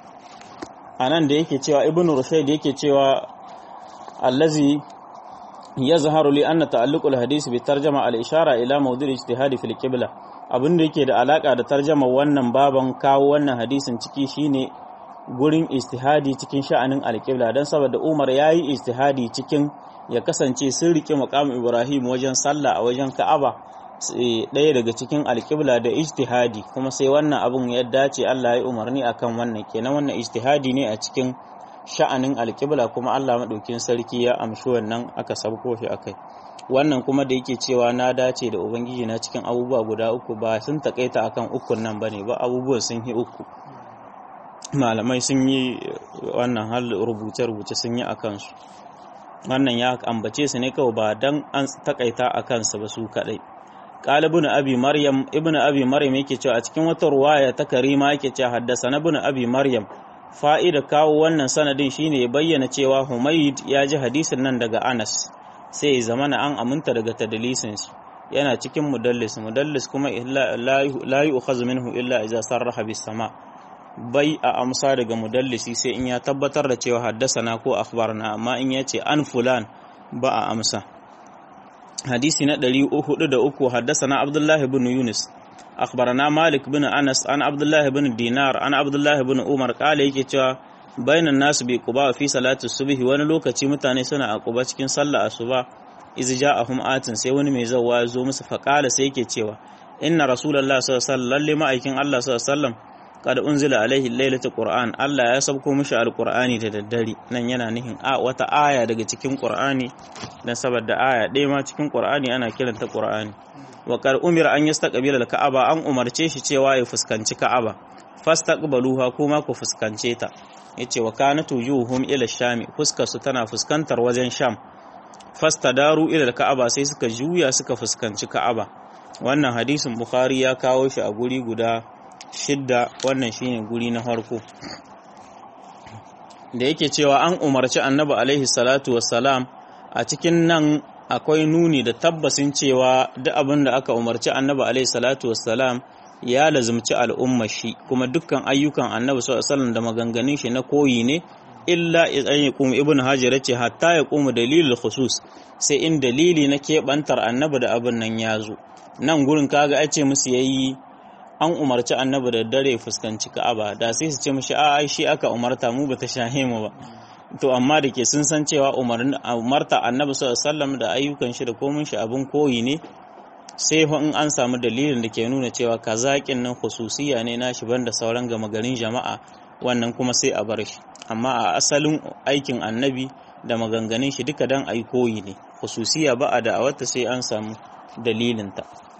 anan da yake cewa Ibn Rushayd yake cewa allazi yazharu li anna ta'alluq al-hadith bi tarjama al-ishara ila mawdu' al-ijtihad fi al-qibla abinda yake da alaka da tarjama wannan baban kawo wannan hadisin ciki shine gurin ijtihadi cikin sha'anin al-qibla dan saboda Umar yayi ijtihadi cikin ya kasance sun rike maqam Ibrahim wajen sallah a wajen Ka'aba ɗaya daga cikin alƙibla da ijtihadi kuma sai wannan abun ya dace Allah ya umarni akan wannan kenan wannan ijtihadi ne a cikin sha'anin alƙibla kuma Allah madaukin sarki ya amshi wannan aka sabko shi akai wannan kuma da yake cewa na dace da ubangiji na cikin abubuwa guda uku ba sun takaita akan ukun nan bane ba abubuwan sun yi uku malamai sun yi wannan hal rubuce sun yi akan su wannan ya ambace su ne kawai ba dan an takaita akan su ba su kadai قال ابن أبي مريم yake cewa a cikin wata ruwaya ta Karima yake cewa haddasa ibn Abi Maryam fa'ida kawo wannan sanadin shine ya bayyana cewa Humayd ya ji hadisin nan daga Anas sai ya zamana an aminta daga tadlisin shi yana cikin mudallis kuma la yu'khadhu minhu illa idza sarraha bis sama bai a amsa daga mudallisi sai in ya tabbatar da cewa haddasana ko akhbarna amma in yace an fulan ba a amsa hadisi na 403 haddasana Abdullah ibn Yunus akhbarana Malik bin Anas an Abdullah ibn Dinar an Abdullah ibn Umar kale yake cewa bainan nasu bi Quba fi salati subhi wani lokaci mutane suna a Quba cikin sallar asuba iz ja'ahum atin sai wani mai zawwa zo musu faqala sai yake cewa inna rasulullahi sallallahu alaihi wasallam lalle ma'aikin Allah sallallahu alaihi wasallam kada unzila alaihi lailatul qur'an Allah ya sabko mishi alqur'ani da daddare nan yana nihin wata aya daga cikin qur'ani dan saboda aya ɗaya ma cikin qur'ani ana kiranta qur'ani wa qad umira an yastaqbila al-ka'aba an umarce shi cewa ya fuskanci ka'aba fastaqbaluha kuma ku fuskance ta yace wa kanatu yuhum ila shami fuskar su tana fuskantar wajen sham fastadaru ila al-ka'aba sai suka juya suka fuskanci ka'aba wannan hadisin bukhari ya kawo shi a guri guda 6 wannan shine guri na farko da yake cewa an umarci annabi alaihi salatu wassalam a cikin nan akwai nuni da tabbasin cewa duk abin da aka umarci annabi alaihi salatu wassalam ya lazumci al'ummar shi kuma dukkan ayyukan annabi sallallahu alaihi wasallam da maganganun shi na koyi ne illa idan ya kuma ibnu hajar ce hatta ya kuma dalilul khusus sai in dalili na kebantar annabi da abin nan ya zo nan gurin kaga a ce musu yayi an umarci annabi da dare fuskanci Ka'aba da sai su ce mishi ai shi aka umarta mu bata shahe mu ba to amma da ke sun san cewa umarta annabi sallallahu alaihi wasallam da ayyukan shi da komin shi abin koyi ne sai in an samu dalilin da ke nuna cewa kazakin nan khususiya ne nashi banda sauran gama garin jama'a wannan kuma sai a bar shi amma a asalin aikin annabi da maganganun shi duka dan ai koyi ne khususiya ba a da'awarta sai an samu dalilin ta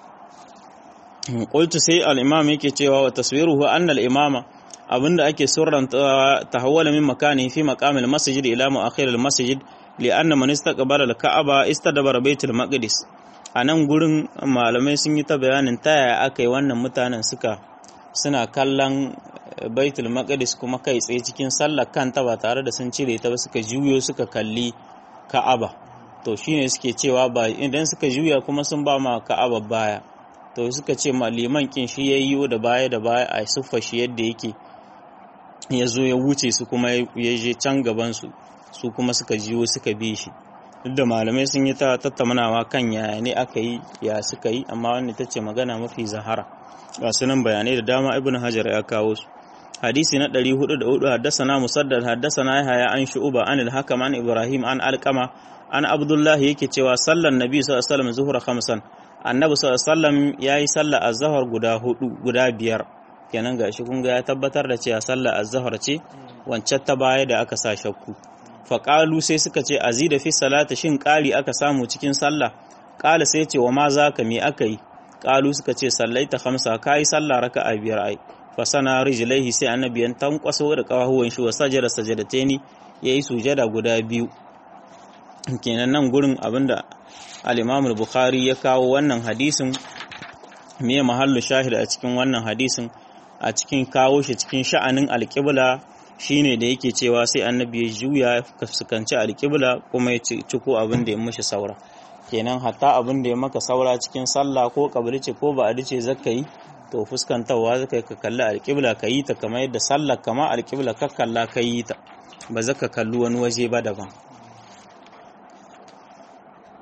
qultu sai al-imam yake cewa wa taswiruhu anna al-imama abinda ake surranta tahawwala min makani fi maqam al-masjid ila mu'akhir al-masjid li'anna man istaqbala al-ka'aba istadbara bayt al-maqdis anan gurin malamai sun yi ta bayanin ta yaya akai wannan mutanen suna kallon baitul maqdis kuma kai tsaye cikin sallar kanta ba tare da sun cire ta ba suka juyo suka kalli ka'aba to shine suke cewa ba idan suka juya kuma sun ba ma ka'aba baya to suka ce liman kin shi yayyo da baya a suffa shi yadda yake ya zo ya wuce su kuma ya je can gaban su kuma suka jiwo suka bi shi duk da malamai sun yi ta tattaunawa kan yaya ne aka yi ya suka yi amma wannan ita ce magana mafi zahara ga sunan bayanai da dama ibnu hajar ya kawo su hadisi na 404 haddathana musaddad haddathana yahya an shu'ba an al-hakam an ibrahim an alqama an abdullah yake cewa sallan nabi sallallahu alaihi wasallam zuhra khamsan annabi sallallahu alaihi wasallam yayi sallar azhar guda biyar kenan gashi kun ga ya tabbatar da cewa sallar azhar ce wancan ta baya da aka sa shakku faqalu sai suka ce azida fi salati shin kari aka samu cikin sallah qala sai ce wa ma zaka me aka yi qalu suka ce sallaita khamsa kai sallah raka'a biyar ai fasana rijlaihi sai annabi yan tankwaso da kawahuwan shi wa sajada sajadataini yayi sujada guda biyu kenan nan gurin abinda al-Imam al-Bukhari ya kawo wannan hadisin me mahallu shahid a cikin wannan hadisin a cikin kawo shi cikin sha'anin al-qibla shine da yake cewa sai annabi ya juya ya fuskanci al-qibla kuma ya ciko abin da ya mishi saura kenan hatta abin da ya maka saura cikin sallah ko kabri ce ko ba adice zakai to fuskantawa zakai ka kalli al-qibla kayi ta kamar yadda sallar kama al-qibla ka kalla kayi ta ba zaka kalli wani waje ba daban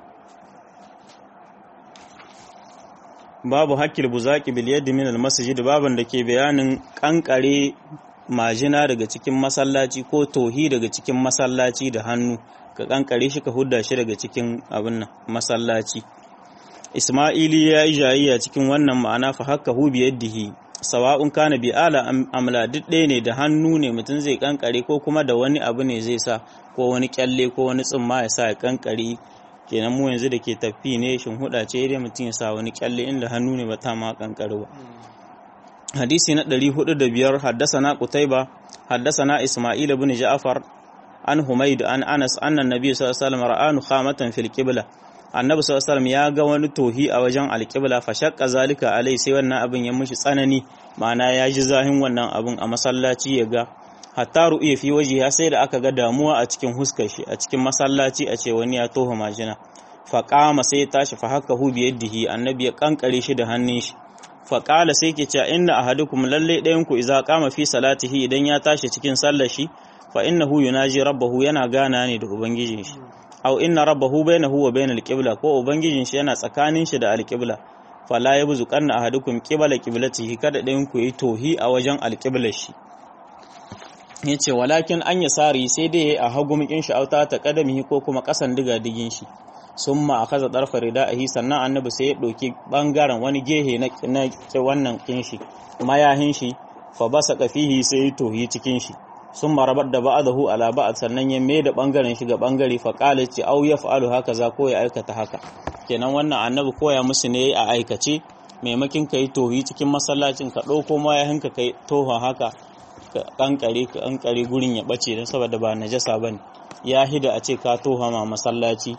babu haqqil buzaqi bil yadi min al masjid, baban da ke bayanin kankare majina daga cikin masallaci ko tohi daga cikin masallaci da hannu, ka kankare shi ka hudda shi daga cikin abin nan masallaci. Isma'ili ya yi jayayya cikin wannan ma'ana, fa haka hu biyadihi sawa'un kana bi ala amla, duk ɗaya ne, da hannu ne mutum zai kankare ko kuma da wani abu ne zai sa, ko wani kyalle ko wani tsimma ya sa ya kankare. Kenan mu yanzu da ke tafi ne shin huda ce dai mutum ya sa wani kyalle, inda hannu ne ba ta ma kankare ba. Hadisi na 405, haddasana Qutayba haddasana Isma'il ibn Ja'far an Humayd an Anas anna Nabi sallallahu alaihi wasallam ra'anu khamatan fil qibla, Annabi sallallahu alaihi wasallam ya ga wani tohi a wajen alqibla, fa shaqqa zalika alai, sai wannan abin ya mishi tsanani, ma'ana ya ji zahin wannan abin a masallaci ya ga, hatta ru'iya fi wajhiha, sai da aka ga damuwa a cikin huskar shi a cikin masallaci, a ce wani ya toha majina. Fa qama, sai ya tashi, fa haka hu bi yadihi, Annabi ya kankare shi da hannun shi. Faƙala sai ke cewa inna ahadukum lalle ɗayanku idza qama fi salatihi, idan ya tashi cikin sallar shi, fa innahu yunaji rabbahu, yana gana ne da ubangijin shi, aw inna rabbahu bainahu wa bainal qibla, ko ubangijin shi yana tsakanin shi da alqibla. Fala yabzu qanna ahadukum qibla qiblatihi, kada ɗayanku yi tohi a wajen alqiblar shi. Yace walakin an yasari, sai dai a hagumin shi auta ta kadamihi, ko kuma kasan diga digin shi. Summa akaza darfa ridaihi, sannan Annabi sai ya ɗauki bangaren wani gehe na wannan kinshi mayahin shi, fa basaka fihi, sai ya tohi cikin shi. Summa rabar da ba'dahu ala ba'd, sannan ya mai da bangaren shi ga bangare, fa qala ce au yaf'alu hakaza, ko ya aikata haka. Kenan wannan Annabi koya musu ne a aikace, maimakin kai tohi cikin masallacin ka ɗauko mayahin ka kai toha haka, ka kankare gurin ya bace, dan saboda ba najasa bane, ya hida a ce ka toha ma masallaci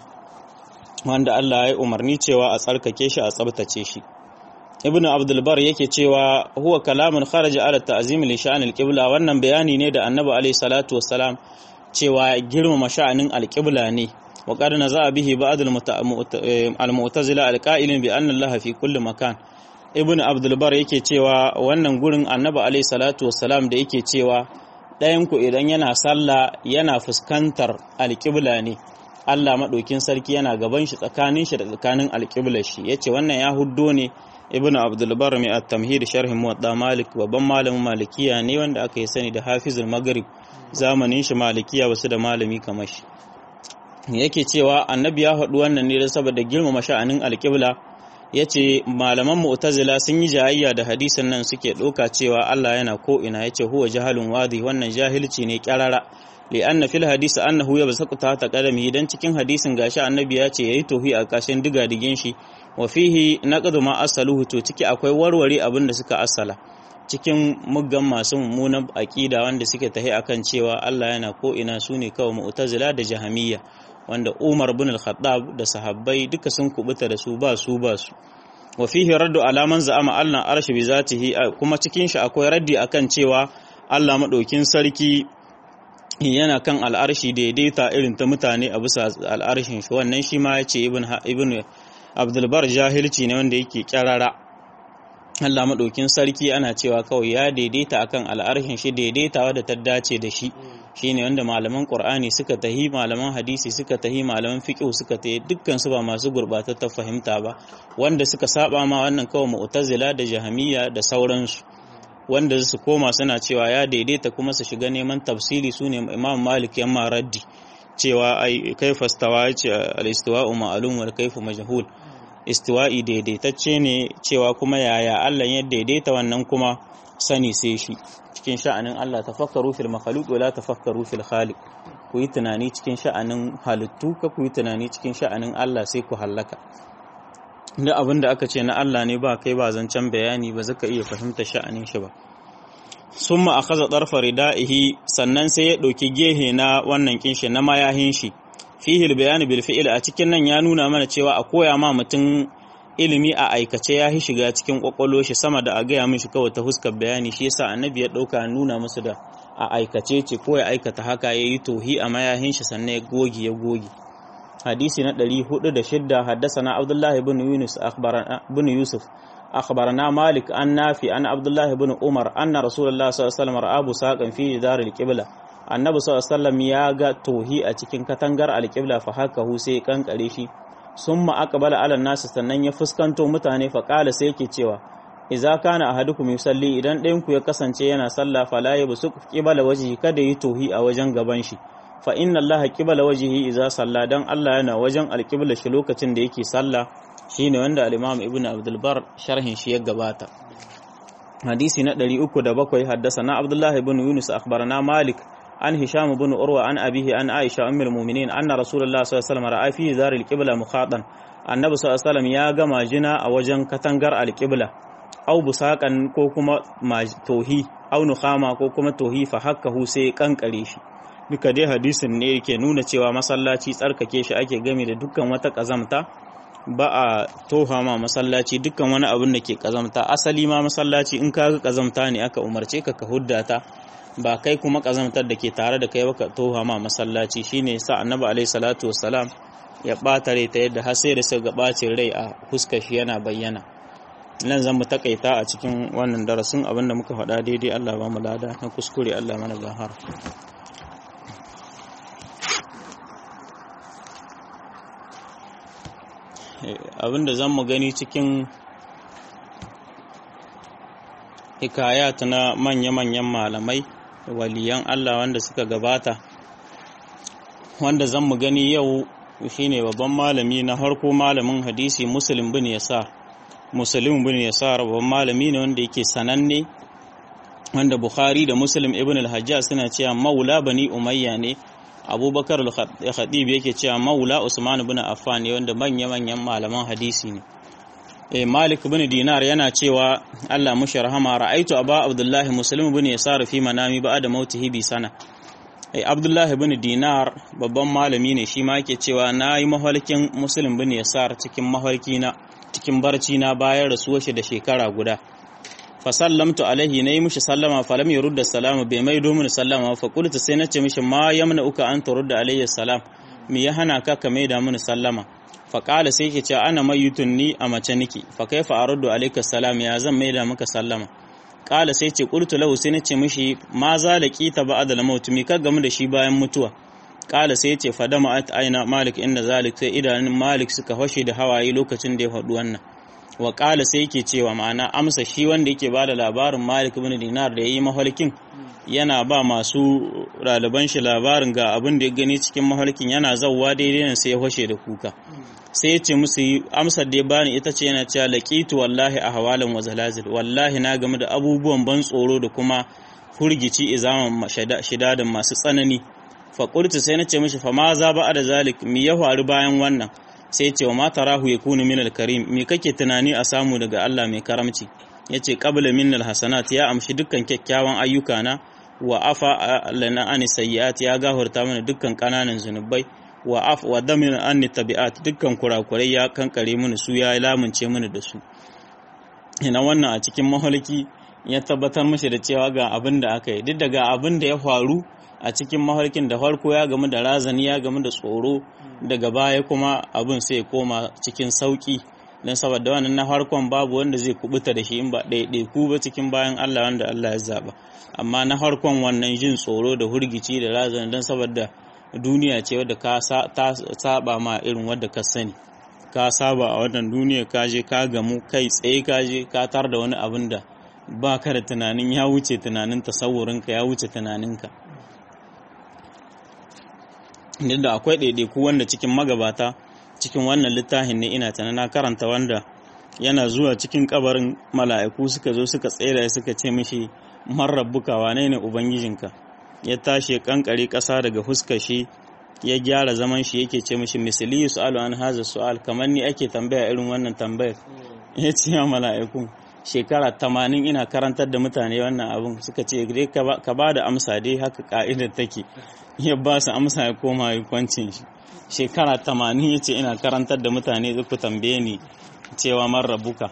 wanda Allah ya umarni cewa a tsarkake shi, a tsabtace shi. Ibn Abdul Bar yake cewa huwa kalamun kharaja ala ta'zim li sha'anil qibla, wannan bayani ne da Annabi alayhi salatu wassalam cewa girmama sha'anin alqibla ne. Wa qad naza bihi ba'd al-mu'tazila al-qa'ilin bi anna Allah fi kulli makan. Ibn Abdul Bar yake cewa wannan gurin Annabi alayhi salatu wassalam da yake cewa ɗayan ku idan yana sallah yana fuskantar alqibla ne, Allah maɗaukin sarki yana gaban shi, tsakanin shi da tsakanin alƙiblar shi. Yace wannan ya huddo ne Ibn Abdul Barr mai at-Tamhid sharhin Muwatta Malik, babban malamin Malikiya ne wanda aka yi sani da Hafizul Maghrib, zamanin shi Malikiya basu da malami kamar shi. Yake cewa Annabi ya faɗi wannan ne saboda girmama sha'anin alƙibla. Yace malaman Mu'tazila sun yi jayayya da hadisin nan, suke ɗauka cewa Allah yana ko ina. Yace huwa jahalun wadi, wannan jahilci ne ƙarara. li'anna fil hadisi annahu yabsaqu ta qadamihi, dan cikin hadisin gashi Annabi ya ce yayi tohi a kashin digadigin shi, wa fihi naqdu ma asaluhu, to ciki akwai warware abin da suka asala cikin muggan masu mummunan aqida wanda suke tahi akan cewa Allah yana ko ina, sune kawai Mu'tazila da Jahamiyya, wanda Umar ibn al-Khattab da sahabbai duka sun kubuta da su ba su. Wa fihi raddu ala man za'ama Allah arshi bi zatihi, kuma cikin shi akwai raddi akan cewa Allah madaukin sarki yana kan al'arshi daidaita irin ta mutane a bisa al'arshin shi. Wannan shi ma ya ce ibn Abdulbar jahilci ne wanda yake kyarara. Allah maɗaukin sarki ana cewa kawai ya daidaita akan al'arshin shi, daidaitawa da ta dace da shi, shine wanda malaman Qur'ani suka tahi, malaman hadisi suka tahi, malaman fiqh suka tahi, dukkan su ba masu gurbatattar fahimta ba, wanda suka saba ma wannan kawai Mu'tazila da Jahamiyya da sauransu, wanda su koma suna cewa ya daidaita kuma su shiga neman tafsiri. Su ne Imam Malik yamma raddi cewa ai kaifa stawa, ce al-istiwa'u ma'lum wal kayfu majhul, istiwa'i daidaitacce ne, cewa kuma yaya Allah ya daidaita wannan kuma sani sai shi. Cikin sha'anin Allah tafakkaru fil makhluq wa la tafakkaru fil khaliq, ku yi tunani cikin sha'anin halittu, ka ku yi tunani cikin sha'anin Allah sai ku hallaka. da abin da aka ce na Allah ne ba kai ba zancen bayani, ba zaka iya fahimta sha'anin shi ba. Summa akhadha darfa ridaihi, sannan sai ya dauki gehe na wannan kinshi na mayahin shi. Fihi albayan bil fi'l, a cikin nan ya nuna mana cewa a koya ma mutum ilimi a aikace ya shiga cikin kwakwalo shi sama da a gaya mishi kawai ta huskar bayani. Shi yasa annabi ya dauka nuna musu da a aikace ce, ko ya aikata haka yayi tohi a mayahin shi sannan ya goge. Hadisi na 406, haddasana Abdullah ibn Yusuf akhbarana Malik an Nafi an Abdullah ibn Umar anna Rasulullah sallallahu alaihi wasallam ra'a busaqan fi daril qibla. Annabi sallallahu alaihi wasallam ya ga tohi a cikin katangar alqibla, fa haka hu sai kankare shi, summa aqbala ala nas sannan ya fuskanto mutane fa qala sai yake cewa idza kana ahadukum yusalli idan ɗayan ku ya kasance yana sallah fala yabsu qibala wajhi kada yi tohi a wajen gaban shi fa inna allaha qibala wajhi idza salla dan Allah yana wajen alqibla shi lokacin da yake sallah shine wanda al-imam ibnu abdul bar sharhin shi ya gabata. hadisi na 307 haddathana abdullah ibn yunus akhbarana malik an hisham ibn urwa an abihi an aisha ummul mu'minin anna rasulullah sallallahu alaihi wasallam ra'a fi zaril qibla mukhatan annabi sallallahu alaihi wasallam ya ga majina a wajen katangar alqibla au busaqan ko kuma tohi au nukhama ko kuma tohi fa hakkahu sai kankare shi. Duka dai hadisin ne yake nuna cewa masallaci tsarkake shi ake game da dukkan wata kazamta, ba a toha ma masallaci dukkan wani abin da ke kazamta. Asali ma masallaci in kaga kazamta ne aka umarce ka hudda ta, ba kai kuma kazamtar da ke tare da kai baka toha ma masallaci. Shine sa annabi alaihi salatu wassalam ya bata rai ta yadda har sai da suka bacin rai a fuskar shi yana bayyana. Nan zan mu takaita a cikin wannan darasin abinda muka faɗa daidai Allah ba mu lada, na kuskure Allah mana gafara. Abinda zan mu gani cikin hikayat na manya-manyan malamai waliyan Allah wanda suka gabata, wanda zan mu gani yau shine babban malami na harko malamin hadisi Muslim bin Yasar. Muslim bin Yasar babban malami ne wanda yake sananne, wanda Bukhari da Muslim ibn al-Hajjaj suna cewa maula bani Umayya ne. Abubakar al-Khatib yake cewa maula Usman ibn Affan ne, wanda manya-manyan malaman hadisi ne. Malik bin Dinar yana cewa Allah mushi rahama, ra'aitu Aba Abdullah Muslim bin Yasar fi manami ba'da mautihi bi sana. Abdullah bin Dinar babban malami ne, shi ma yake cewa nayi mahalkin Muslim bin Yasar cikin mahalkina cikin barci na bayan rasuwar shi da shekara guda. Fa sallamtu alaihi, nayi mishi sallama, fa lam yurda salama, bai mai domin sallama. Fa qultu sai nace mishi ma yamna uka an turda alayhi salam, me ya hana ka mai da mini sallama? Fa qala sai yake cewa ana mayyutun, ni a mace niki, fa kaifa aruddu alayka salam, ya zan mai da maka sallama? Qala sai ce qultu lahu, sai nace mishi ma zalaki ta ba'da al-maut, me ka gamu da shi bayan mutuwa? Qala sai yace fa dama'at aina Malik inda zalik, sai idanun Malik suka fashe da hawaye lokacin da ya faɗi wannan. Wa qala sai yake cewa ma'ana amsa shi wanda yake bada labarin Malik ibn Dinar da yayi mahalkin, yana ba masu ɗaliban shi labarin ga abin da ya gani cikin mahalkin, yana zawwa daidai ne sai ya fashe da kuka. Sai ya ce musu amsar da ya bani ita ce, yana cewa laqitu wallahi ahwalan wa zalazil, wallahi na game da abubuwan ban tsoro da kuma furgici izaman shidadan masu tsanani. Fa qultu sai na ce mishi fa ma za ba da zalik, mi ya faru bayan wannan? Sai ce wa ma tarahu yakunu min al-karim, me kake tunani a samu daga Allah mai karamci? Yace qabla min al-hasanat, ya amshi dukkan kyakkyawan ayyuka na, wa afa lana an sayyi'at, ya gafarta mana dukkan kananan zunubai, wa damin an tabi'at, dukkan kurakurai ya kankare mana su, ya lamunce mana da su. Ina wannan a cikin mahalki ya tabbatar mishi da cewa ga abin da aka yi, duk daga abin da ya faru a cikin mahalkin da farko ya gamu da razani, ya gamu da tsoro, daga baya kuma abin sai koma cikin sauki, don saboda wannan na farkon babu wanda zai kubuta da shi in ba ɗaiɗaiku ba cikin bayan Allah wanda Allah ya zaba. Amma na farkon wannan jin tsoro da hurgici da razani, don saboda duniya ce wadda ka saba ma irin wadda ka sani, ka saba a wannan duniya, ka je ka gamu kai tsaye, ka je ka tar da wani abin da ba ka da tunanin, ya wuce tunanin tasawurinka, ya wuce tunaninka. Yadda akwai ɗaiɗaiku wanda cikin magabata cikin wannan littafin ne ina na karanta, wanda yana zuwa cikin kabarin mala'iku suka zo suka tsere suka ce mishi man rabbuka, wane ne ubangijinka? Ya tashi ya kankare ƙasa daga huskar shi, ya gyara zaman shi, yake ce mishi misali yusu'alu an haza su'al, kamar ni ake tambaya irin wannan tambayar. Ya ce ya mala'iku shekara 80 ina karantar da mutane wannan abun, suka ce dai ka ba da amsa dai, haka ka'idar take. Ya ba su amsa, ya koma ya kwancin shi. Shekara 80 ya ce ina karantar da mutane, zai ku tambaye ni cewa man rabuka.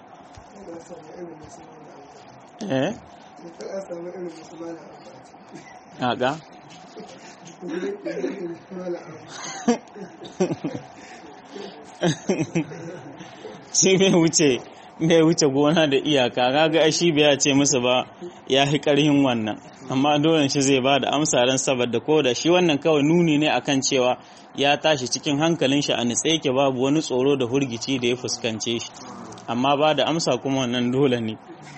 Haka? Shi bai wuce gona da iyaka, kaga shi bai ce musu ba ya fi ƙarhin wannan. amma dole shi zai ba da amsa dan saboda ko da shi wannan kawai nuni ne akan cewa ya tashi cikin hankalin shi a nitse yake babu wani tsoro da hurgici da ya fuskance shi, amma ba da amsa kuma wannan dole ne.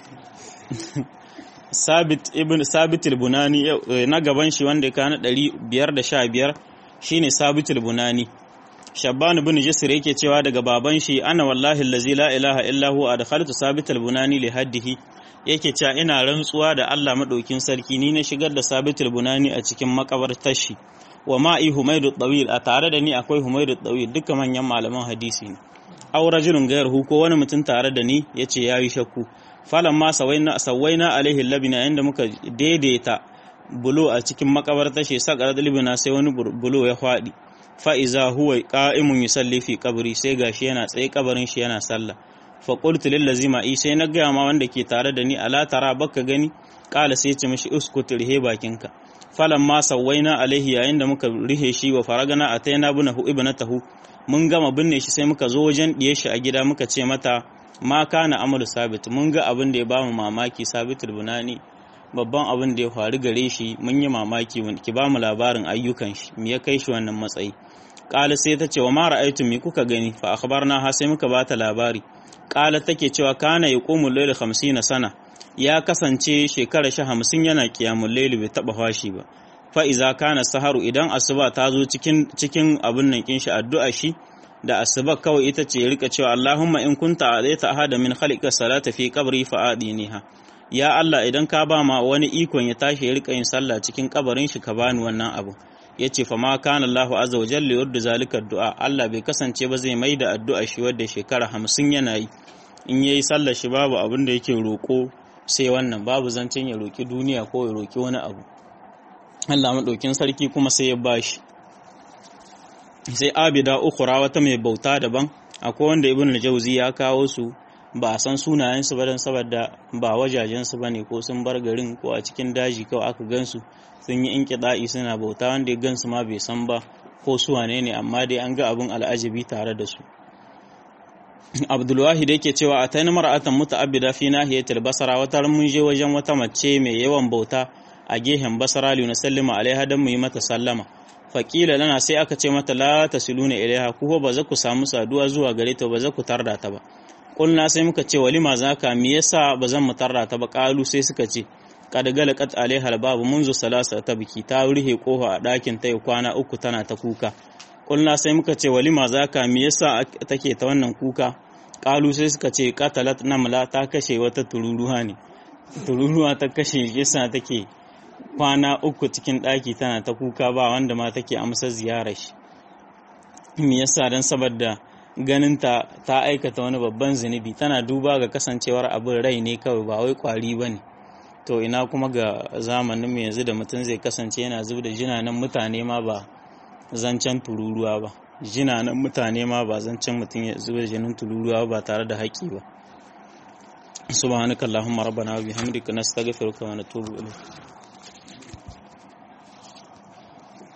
Sabit al-Bunani na gaban shi wanda ya kana 515 shine Sabit al-Bunani. Shabban ibn Jisr yake cewa daga baban shi ana wallahi allazi la ilaha illa huwa adkhaltu Sabit al-Bunani li haddihi, yake cewa ina rantsuwa da Allah madaukin sarki ni na shigar da Sabit al-Bunani a cikin makabartar shi, wa ma'i Humaydu Tawil, a tare da ni akwai Humaydu Tawil, duka manyan malaman hadisi ne. Aw rajulun gairuhu, ko wani mutum tare da ni, yace yayi shakku. Falamma sawaina alaihi labina, inda muka daidaita bulo a cikin makabartar shi, saqarat libna, sai wani bulo ya fadi. Fa iza huwa qa'imun yusalli fi qabri, sai gashi yana tsaye kabarin shi yana sallah. Fa qultu lil lazima, sai na ga ma wanda ke tare da ni, ala tara baka gani? Qala sai ya ce mishi uskut, rihe bakinka. Falamma sawaina alaihi, yayin da muka rihe shi, wa faragana ataina ibnatahu, mun gama binne shi sai muka zo wajen diye shi a gida, muka ce mata ma kana amalu Sabit, mun ga abin da ya bamu mamaki. Sabit al-Bunani babban abin da ya faru gare shi mun yi mamaki, ki bamu labarin ayyukan shi, me ya kai shi wannan matsayi. Qala sai ta ce wa ma ra'aytum, me kuka gani? Fa akhbarna ha, sai muka bata labari. Qala take cewa kana yaqumu al-layl 50 sana, ya kasance shekara 50 yana qiyamul layl, bai taba fashi ba. Fa iza kana saharu, idan asuba ta zo cikin abin nan kin shi addu'a shi da asuba kawai ita ce ya rika cewa Allahumma in kunta adaita ahada min khalqika salata fi qabri fa adiniha, ya Allah idan ka ba ma wani ikon ya tashi ya rika yin sallah cikin kabarin shi ka bani wannan abu. Yace fa ma kana Allahu azza wa jalla yurdu zalika du'a, Allah bai kasance ba zai maida addu'a shi wadda shekara 50 yana yi, in yayi sallar shi babu abin da yake roko sai wannan, babu zancen ya roki duniya ko ya roki wani abu. Allah madaukin sarki kuma sai ya bashi. Sai abida ukhra, wata mai bauta daban, akwai wanda Ibn al-Jawzi ya kawo su, ba a san sunayensu ba don saboda ba wajajensu ba ne, ko sun bar garin ko a cikin daji kawai aka gansu sun yi inkida'i suna bauta, wanda ya gansu ma bai san ba ko su wane ne, amma dai an ga abin al'ajabi tare da su. Abdulwahid yake cewa a tayin mar'atan muta'abbida fi nahiyatil Basra, wata mun je wajen wata mace mai yawan bauta a gehen Basra, li nusallima alaiha, dan mu yi mata sallama. Faƙila lana, sai aka ce mata la tasiluna ilaiha, ku ba za ku samu saduwa zuwa gare ta, ba za ku tarda ta ba. Kulna, sai muka ce walima zaka, me yasa ba zan mu tarda ta ba? Qalu, sai suka ce kad galaqat alaiha albabu munzu salasa ta biki, ta rihe kofa a ɗakin ta kwana 3 tana ta kuka. Kulna, sai muka ce walima zaka, me yasa take ta wannan kuka? Qalu, sai suka ce qatalat namla, ta kashe wata tururuwa ne, tururuwa ta kashe, yasa take kwana 3 cikin ɗaki tana ta kuka, ba wanda ma take amsa ziyarar shi. Me yasa? dan saboda ganin ta aikata wani babban zunubi, tana duba ga kasancewar abin rai ne kawai, ba wai kwari bane. To ina kuma ga zamanin mu yanzu da mutum zai kasance yana zubda jinanan mutane ma ba zancen tururuwa ba, jinanan mutane ma ba zancen mutum ya zubda jinin tururuwa ba tare da haƙi ba. Subhanakallahumma rabbana wa bihamdika nastaghfiruka wa natubu ilayk.